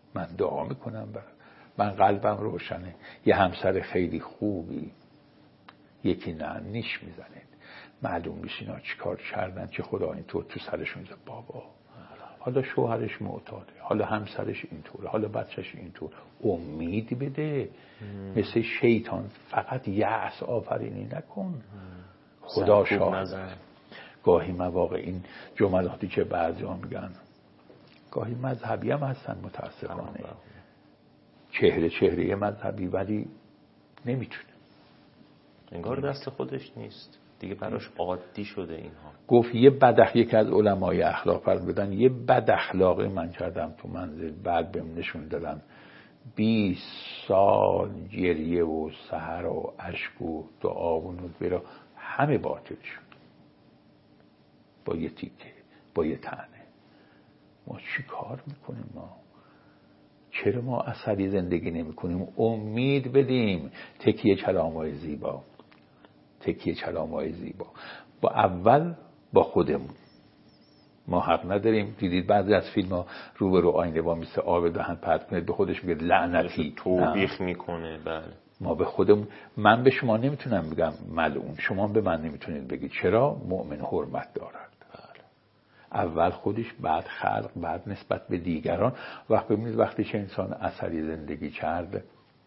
من دعا میکنم برات، من قلبم روشنه. یه همسر خیلی خوبی، یکی نه نیش میزنید، معلوم میشه اینا چی کار کردن که خدا اینطور تو سرشون زد. بابا حالا شوهرش معتاده، حالا همسرش اینطوره، حالا بچهش اینطور. امید بده. ام. مثل شیطان فقط یأس آفرینی نکن. خدا شاهد. گاهی مواقع این جملاتی که بعضیا میگن گاهی مذهبی هم هستن متاسفانه، چهره چهره مذهبی، ولی نمیتونه، انگار دست خودش نیست دیگه، براش عادی شده اینها. گفت یه بد یکی از علمای اخلاق فرض بدن یه بد اخلاقی من کردم تو منزل، بعد بهم نشون دادن بیست سال گریه و سحر و اشک و دعا و ندبه همه باطل شد با یه تیکه، با یه طعنه. ما چی کار میکنیم؟ ما چرا ما عصبی زندگی نمی کنیم؟ امید بدیم. تکیه کلامای زیبا، تکیه کلامای زیبا با اول با خودمون. ما حق نداریم. دیدید بعضی از فیلم ها روبرو آینه با مثل آب دهن پرت کنه به خودش میگه لعنتی، توبیخ میکنه. بله ما به خودمون، من به شما نمیتونم بگم ملعون، شما به من نمیتونید بگید. چرا؟ مؤمن حرمت دارد. اول خودش، بعد خلق، بعد نسبت به دیگران. وقت ببینید وقتی که انسان اثری زندگی کرد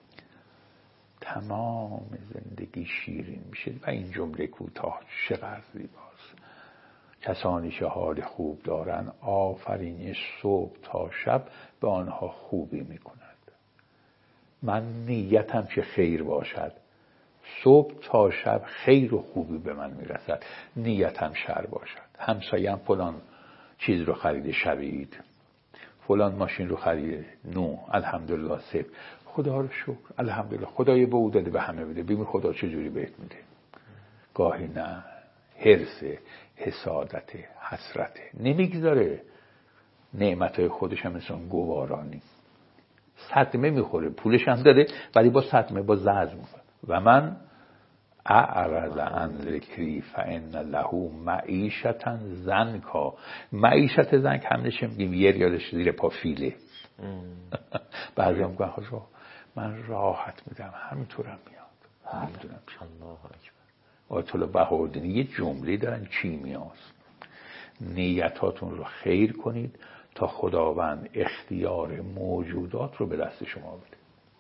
تمام زندگی شیرین میشه. و این جمله کوتاه چقدر زیباست. کسانی که حال خوب دارن آفرینش صبح تا شب به آنها خوبی میکند. من نیتم که خیر باشد، صبح تا شب خیر و خوبی به من میرسد. نیتم شر باشد، همسایم فلان چیز رو خرید شبید، فلان ماشین رو خرید نو، الحمدلله سیف، خدا رو شکر، الحمدلله خدای به او داده به همه بده، ببین خدا چجوری بهت میده. گاهی نه، حرص، حسادت، حسرت نمیگذاره نعمتهای خودش هم مثلا گوارانی صدمه میخوره، پولش هم داره ولی با صدمه، با زجر میخوره. و من اعرض عن ذکری فان له معیشة ضنکا. معیشت ضنک هم نشه میگیم یه ریالش زیر پا فیله. بعضی هم میگن حاجا من راحت میدم، همینطورم میاد، نمیدونم چی. الله اکبر. آیت الله بهاءالدین یه جمله دارن کیمیاست: نیتاتون رو خیر کنید تا خداوند اختیار موجودات رو به دست شما بده.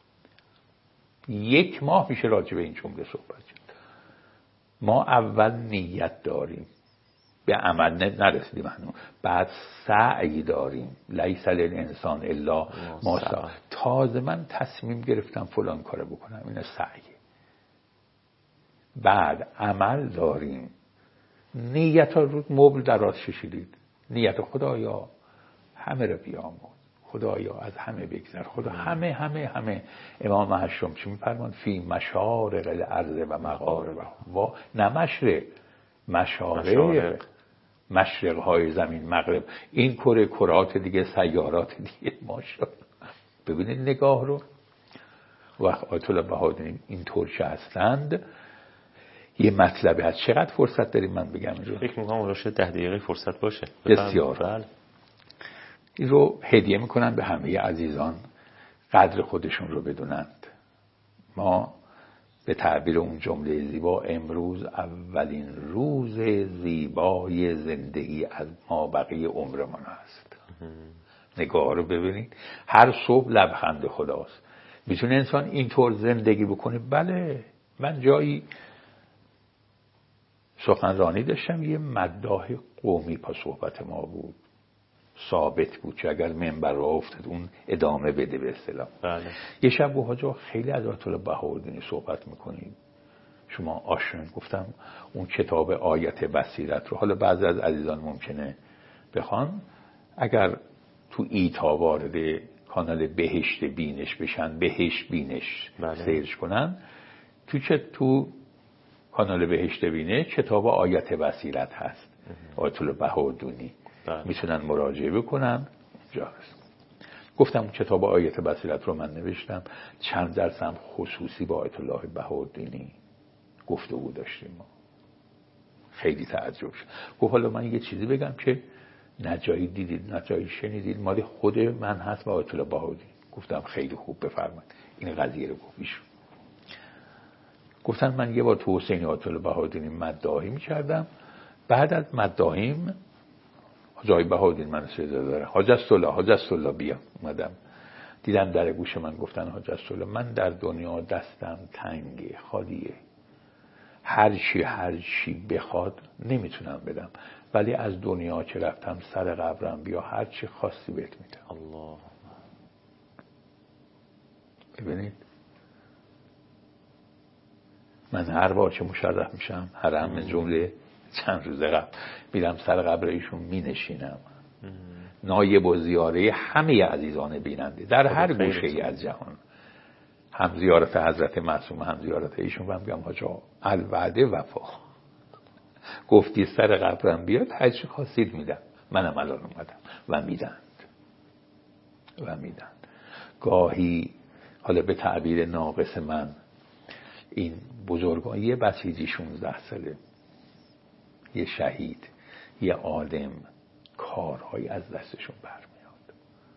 یک ماه میشه راجع به این جمله صحبت کرد. ما اول نیت داریم، به عمل نرسیدیم هنوز، بعد سعی داریم، لیس للانسان الا ما سعی. تازه من تصمیم گرفتم فلان کارو بکنم، این سعی. بعد عمل داریم، نیت رو مبل دراز ششیدید، نیت خدایا همه رو بیامرز، خدایا از همه بگذر، خدا همه همه همه. امام هشتم چی میفرمان؟ فی مشارق الارض و مغاربها. و نه مشرق، مشارق، مشرق های زمین، مغرب، این کره، کرات دیگه، سیارات دیگه. ماشاءالله ببینید نگاه رو. وقت آیت الله بهاءالدین این طور که هستند یه مطلبی هست. چقدر فرصت داریم من بگم اینجا؟ فکر می‌کنم راشه ده دقیقه فرصت باشه. بسیار. بله. این رو هدیه میکنن به همه عزیزان، قدر خودشون رو بدونند. ما به تعبیر اون جمله زیبا امروز اولین روز زیبای زندگی از ما بقیه عمرمان است. نگاه رو ببینید، هر صبح لبخند خداست. میتونه انسان اینطور زندگی بکنه؟ بله. من جایی سخنرانی داشتم، یه مداح قومی پا صحبت ما بود، ثابت بود که اگر منبر را افتاد اون ادامه بده به اصطلاح. بله. یه شب گفت حاجا خیلی از آیت الله بهاءالدین صحبت میکنید، شما آشنا. گفتم اون کتاب آیت بصیرت رو حالا بعضی از عزیزان ممکنه بخوان، اگر تو ایتا وارد کانال بهشت بینش بشن، بهشت بینش بله. سرچ کنن، تو چه تو کانال بهشت بینش کتاب آیت بصیرت هست، آیت الله بهاءالدینی. بله. میتونن مراجعه بکنن اینجا هست. گفتم کتاب آیت بصیرت رو من نوشتم، چند درس هم خصوصی با آیت الله بهاءالدینی گفتگو داشتیم. ما خیلی تعجب شد. گفت حالا من یه چیزی بگم که نجایی دیدید، نجایی شنیدید؟ مالی خود من هست با آیت الله بهادری. گفتم خیلی خوب، بفرمایید. این قضیه رو گفت ایشون. گفتن من یه بار تو حسین آیت الله بهادری مداحی می‌کردم، بعد از مداحیم حاجی بهادری من سجده داره، حاج الله حاج الله بیا. اومدم دیدم در گوش من گفتن حاج الله من در دنیا دستم تنگه، خالیه، هر چی هر چی بخواد نمیتونم بدم، ولی از دنیا که رفتم سر قبرم بیا، هر چی خواستی بهت میدم. الله. ببینید من هر بار که مشرف میشم، هر هم جمله چند روز قبل میرم سر قبر ایشون مینشینم، نایب و زیاره همه عزیزان بیننده در هر گوشه ای از جهان، هم زیارت حضرت معصوم هم زیارت ایشون، و میگم حاجا الوعده وفا، گفتی سر قبرم بیاد هر چی خواستید میدم. منم الان اومدم و میدند و میدند. گاهی حالا به تعبیر ناقص من این بزرگان، یه بسیجی شانزده ساله، یه شهید، یه عالم، کارهای از دستشون برمیاد،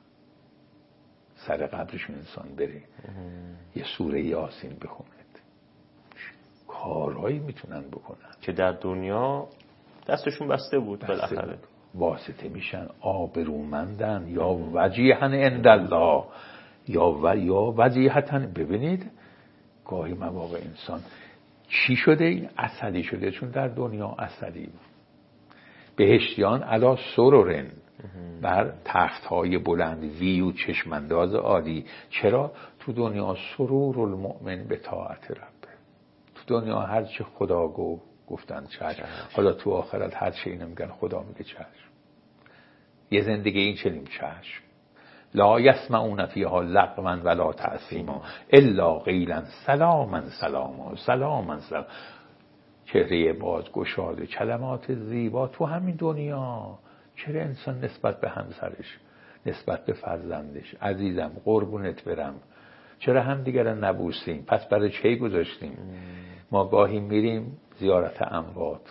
سر قبرشون انسان بره یه سوره یاسین بخونه، کارهایی میتونن بکنن که در دنیا دستشون بسته بود، بالاخره واسطه میشن، آبرومندن، یا وجیهن عند الله، یا و یا وجیهتن. ببینید گاهی مواقع انسان چی شده؟ این عصبی شده، چون در دنیا عصبی بهشتیان علا سرورن، بر تختهای بلند، وی و چشمانداز عالی. چرا؟ تو دنیا سرور المؤمن به طاعت ربه، تو دنیا هر چی خدا گو گفتن چشم، حالا تو آخرت هر چی اینو میگن خدا میگه چشم. یه زندگی این چنین چشم، لا یسمعون فیها لغوا ولا تأثیما الا قیلا سلاما سلاما سلاما سلام. چهره باز گشاده، کلمات زیبا تو همین دنیا. چرا انسان نسبت به همسرش، نسبت به فرزندش، عزیزم قربونت برم، چرا هم دیگر نبوسیم؟ پس برای چی گذاشتیم؟ ما گاهی میریم زیارت اموات،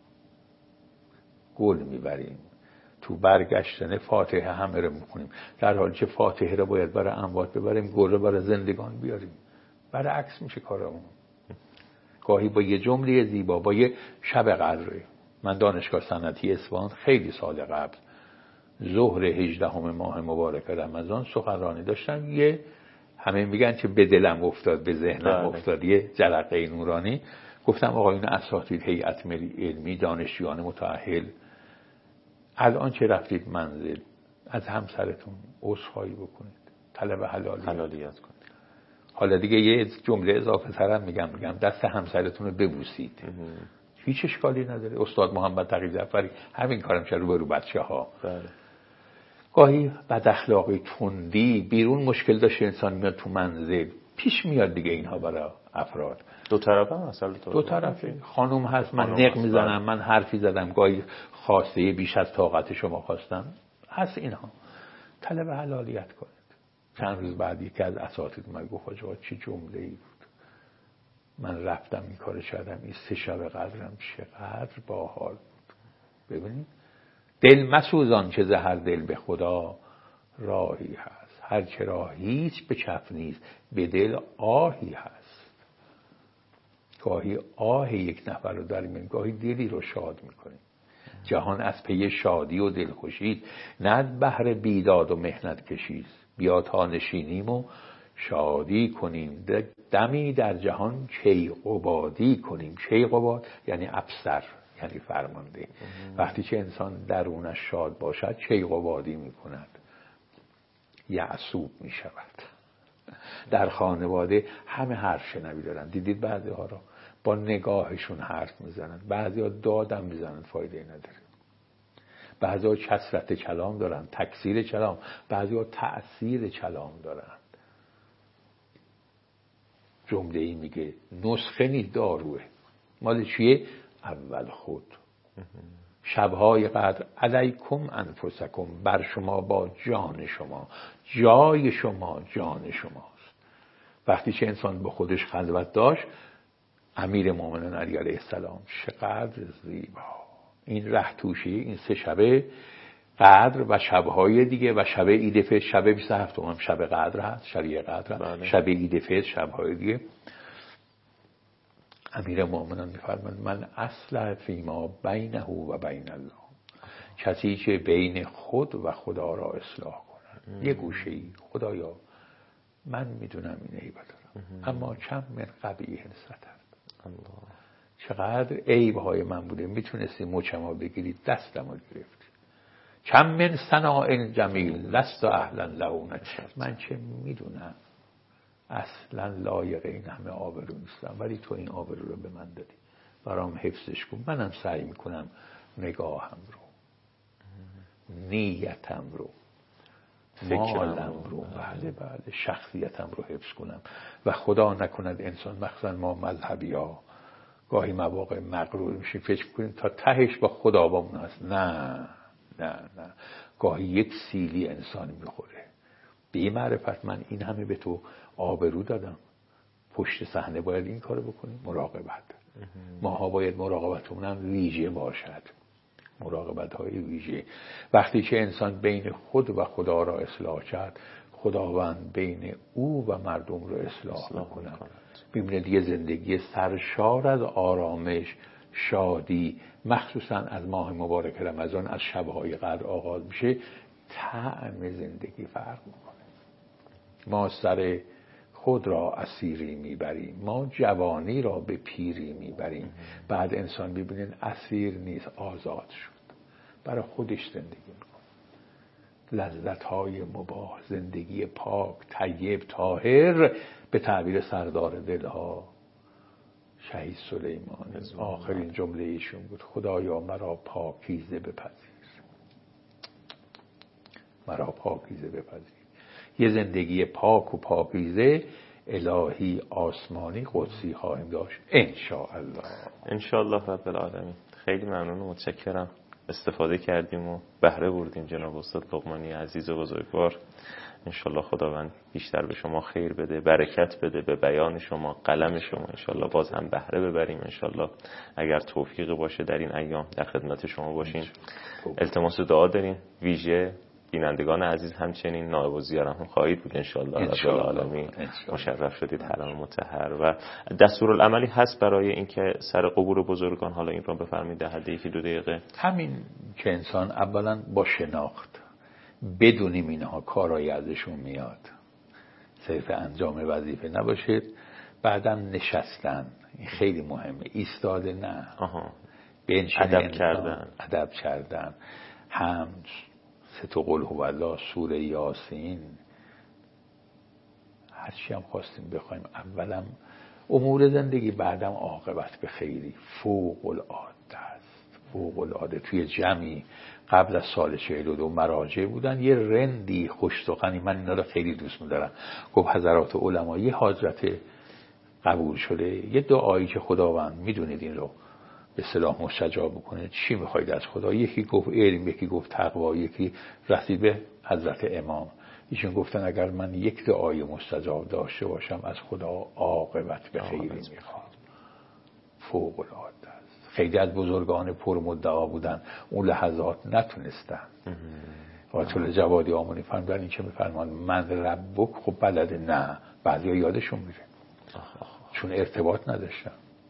گل میبریم، تو برگشتن فاتحه همه رو میکنیم، در حالی که فاتحه رو باید برای اموات ببریم، گل رو برای زندگان بیاریم. برعکس میشه کارمون. گاهی با یه جمله زیبا، با یه شب قدر. من دانشگاه صنعتی اصفهان خیلی سال قبل ظهر هجدهم ماه مبارک رمضان سخنرانی داشتم، یه همه میگن که به دلم افتاد، به ذهنم افتاد، یه جرقه نورانی. گفتم آقایون اساتید هیئت علمی، دانشجویان متأهل، الان که رفتید منزل از همسرتون عذرخواهی بکنید، طلب حلالیت, حلالیت کنید. حالا دیگه یه جمله اضافه سرم میگم میگم دست همسرتون رو ببوسید. هیچ اشکالی نداره. استاد محمد تقی جعفری همین کارم کرد رو برو بچه ها. بله. گاهی بد اخلاقی، تندی، بیرون مشکل داشته انسان میاد تو منزل، پیش میاد دیگه اینها برای افراد. دو طرفه اصلا دو طرفه. خانم هست من نق میزنم، من حرفی زدم، گاهی خواسته بیش از طاقت شما خواستم، هست اینها. طلب حلالیت کنید. چند روز بعد یکی از اساتید من گفت آقا چه جمله‌ای بود، من رفتم این کارو کردم، این سه شب قدرم چقدر باحال بود. ببینید دل مسوزان که زهر دل به خدا راهی هست، هر که راه هیچ به کف نیست، به دل آهی هست. گاهی آه یک نفر رو داریم، گاهی دلی رو شاد میکنیم. جهان از پی شادی و دلخوشی، نه بهر بیداد و مهنت کشید. بیا تا نشینیم و شادی کنیم، دمی در جهان کیقبادی کنیم. کیقباد یعنی افسر، یعنی فرمانده. وقتی که انسان درونش شاد باشد کیقبادی میکند، یعصوب میشود. در خانواده همه حرف شنوی دارن. دیدید بعضی ها رو با نگاهشون حرف میزنن، بعضی ها دادم میزنن، فایده نداره. بعضی ها کثرت کلام دارن، تکثیر کلام، بعضی ها تأثیر کلام دارن. جمله ای میگه نسخه نیست، داروه. مال چیه؟ اول خود. شبهای قدر علیکم انفسکم، بر شما با جان شما، جای شما جان شماست. وقتی که انسان با خودش خلوت داشت، امیر مومنان علی علیه السلام چقدر زیبا این ره توشی، این سه شبه قدر و شب‌های دیگه و شب عید فطر، شب بیست و هفتم هم شب قدر هست، شب قدر هست. شب عید فطر، شب‌های دیگه. امیرالمومنین می‌فرماید من اصلح فیما بینه و بین الله، کسی که بین خود و خدا را اصلاح کنه. یه گوشه‌ای خدایا من میدونم این عیب دارم، اما کم من قبیح ستر، چقدر عیب‌های من بوده میتونستی مچمو بگیری دستمو گرفتی. کم من صناع جمیل لست اهلا له، من چه میدونم اصلا لایق این همه آبرو نیستم، ولی تو این آبرو رو به من دادی، برام حفظش کن. منم سعی میکنم نگاهم رو، نیتم رو، مالم رو، بله بله شخصیتم رو حفظ کنم و خدا نکند انسان، مخصوصا ما مذهبی ها گاهی مواقع مغرور میشیم فکر کنیم تا تهش با خدا با اون هست. نه نه نه، گاهی یک سیلی انسانی میخوره. بی معرفت من این همه به تو آبرو دادم، پشت صحنه باید این کارو بکنیم. مراقبت، ماها باید مراقبتمون هم ویژه باشد، مراقبت های ویژه. وقتی که انسان بین خود و خدا را اصلاح کرد، خداوند بین او و مردم را اصلاح کند. میبینید یه زندگی سرشار از آرامش، شادی، مخصوصا از ماه مبارک رمضان، از شب‌های قدر آغاز میشه، طعم زندگی فرق میکنه. ما سر خود را اسیری میبریم، ما جوانی را به پیری میبریم. بعد انسان ببینید اسیر نیست، آزاد شد، برای خودش زندگی میکنه. لذت‌های مباح، زندگی پاک، طیب، طاهر، به تعبیر سردار دلها شهید سلیمان آخرین جمله ایشون بود: خدایا مرا پاکیزه بپذیر، مرا پاکیزه بپذیر. یه زندگی پاک و پاکیزه الهی آسمانی قدسی خواهیم داشت انشاءالله. انشاءالله رب العالمین. خیلی ممنون و متشکرم، استفاده کردیم و بهره بردیم جناب استاد لقمانی عزیز و بزرگوار. انشالله خداوند بیشتر به شما خیر بده، برکت بده به بیان شما، قلم شما. انشالله باز هم بهره ببریم. انشالله اگر توفیق باشه در این ایام در خدمت شما باشیم. التماس دعا داریم ویژه بینندگان عزیز، همچنین نائب الزیارت هم خواهید بود انشالله رب العالمین. مشرف شدید حرم مطهر و دستورالعملی هست برای اینکه سر قبور بزرگان، حالا این رو بفرمایید در حد یکی دو دقیقه. همین که انسان اولا با شناخت بدونیم اینها کارایی ازشون میاد، صرف انجام وظیفه نباشید. بعدم نشستن، این خیلی مهمه، ایستاده نه، ادب کردن، ادب کردن، هم ست قل هو الله، سوره یاسین، هر چی هم خواستیم بخوایم. اولم امور زندگی، بعدم عاقبت به خیری. فوق العاده است، فوق العاده. توی جمعی قبل از سال چهل و دو مراجع بودن، یه رندی خوش سخنی، من اینا رو خیلی دوست می‌دارم، گفت حضرات علما یه حاجت قبول شده، یه دعایی که خداوند میدونید این رو به اصطلاح مستجاب بکنه، چی میخواید از خدا؟ یکی گفت علم، یکی گفت تقوا، یکی رسید به حضرت امام. ایشون گفتن اگر من یک دعای مستجاب داشته باشم از خدا عاقبت به خیری میخوام. فوق العاده است. خیلی از بزرگان پرمدعا بودن، اون لحظات نتونستن. آیت الله جوادی آمونی فرمودن این که میفرمان من ربک، خب بلده، نه بعضیا یادشون میره چون ارتباط نداشتن.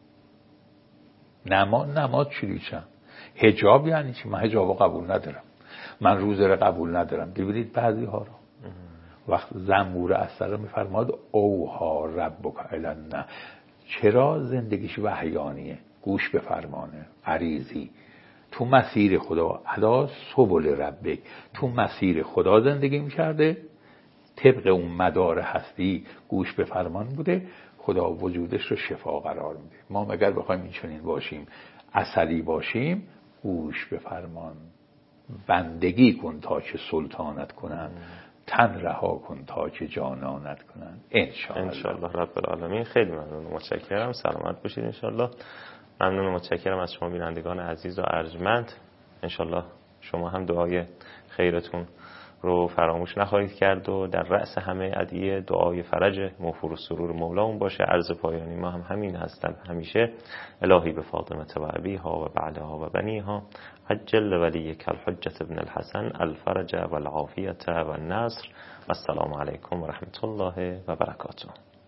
نماز نماز چریچم، حجاب یعنی چی؟ من حجاب قبول ندارم، من روزه رو قبول ندارم. ببینید بعضی ها رو وقت زنبور اثر میفرماد اوها ربک النا، چرا؟ زندگیش وحیانیه، گوش به فرمانه، عریضی، تو مسیر خدا، الا سبل ربک، تو مسیر خدا زندگی میکرده، طبق اون مدار هستی گوش به فرمان بوده، خدا وجودش رو شفا قرار میده. ما اگر بخوایم این چنین باشیم، عسلی باشیم، گوش به فرمان، بندگی کن تا که سلطانت کنن، تن رها کن تا که جانانت کنن. انشاءالله انشاءالله رب العالمین. خیلی ممنون و متشکرم، سلامت باشید انشاءالله. ممنون و متشکرم از شما بینندگان عزیز و ارجمند. انشاءالله شما هم دعای خیرتون رو فراموش نخواهید کرد و در رأس همه ادعیه دعای فرج موفور و سرور مولاهم باشه. عرض پایانی ما هم همین هستن همیشه: الهی به فاطمه و ابیها و بعلها و بنیها عجل ولیک الحجة ابن الحسن الفرج و العافیة و النصر. السلام علیکم و رحمت الله و برکاته.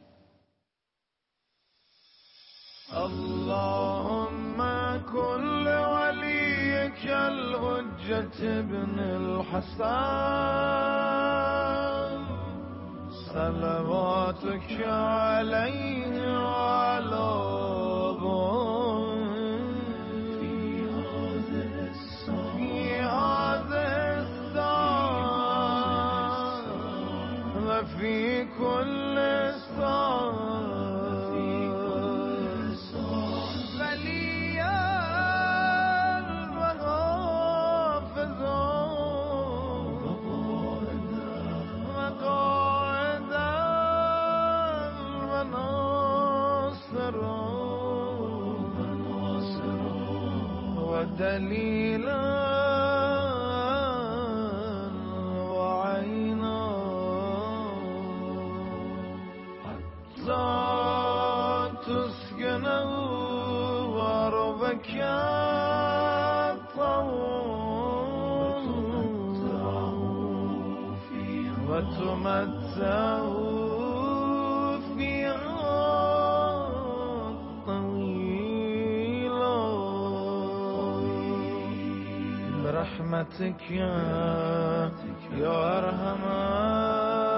اللهم كل وليك الحجة ابن الحسن صلواتك عليه وعلى آبائه في هذا الساعة وفي كل ساعة دليلا وعينا حتى تسكنه وربك وتمتعه برحمتك يا أرحم